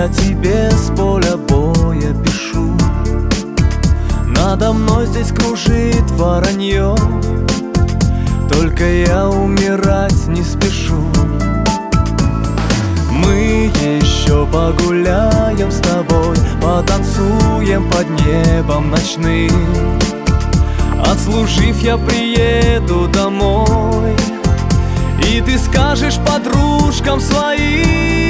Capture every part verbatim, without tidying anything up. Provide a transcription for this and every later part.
я тебе с поля боя пишу. Надо мной здесь кружит воронье, только я умирать не спешу. Мы еще погуляем с тобой, потанцуем под небом ночным. Отслужив, я приеду домой, и ты скажешь подружкам своим: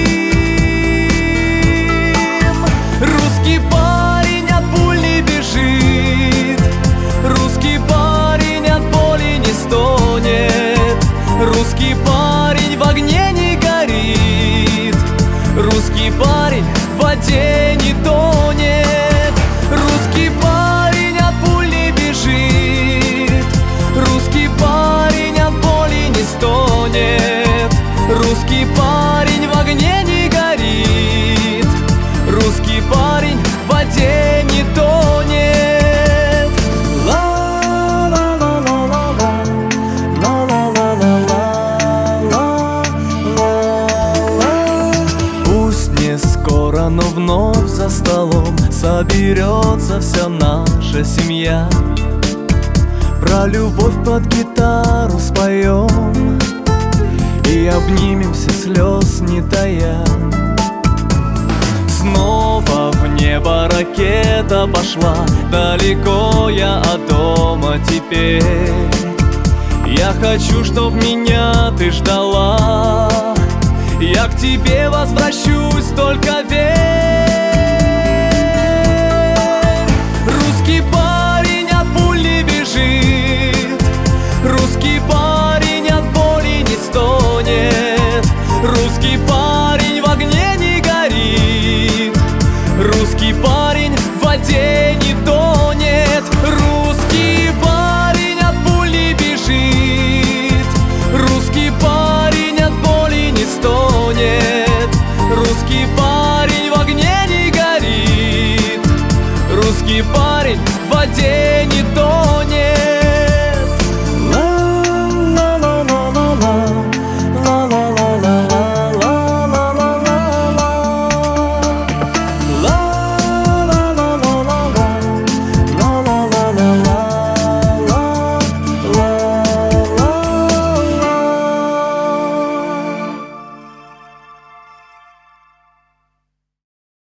русский парень от пуль не бежит, русский парень от боли не стонет, русский парень в огне не горит, русский парень в воде не тонет, русский парень от пуль не бежит, русский парень от боли не стонет, русский парень в огне не горит, русский парень в воде не тонет. Пусть не скоро, но вновь за столом соберется вся наша семья. Про любовь под гитару споем и обнимемся, слез не тая. Снова в небо ракета пошла, далеко я от дома теперь. Я хочу, чтоб меня ты ждала, я к тебе возвращусь, только верь.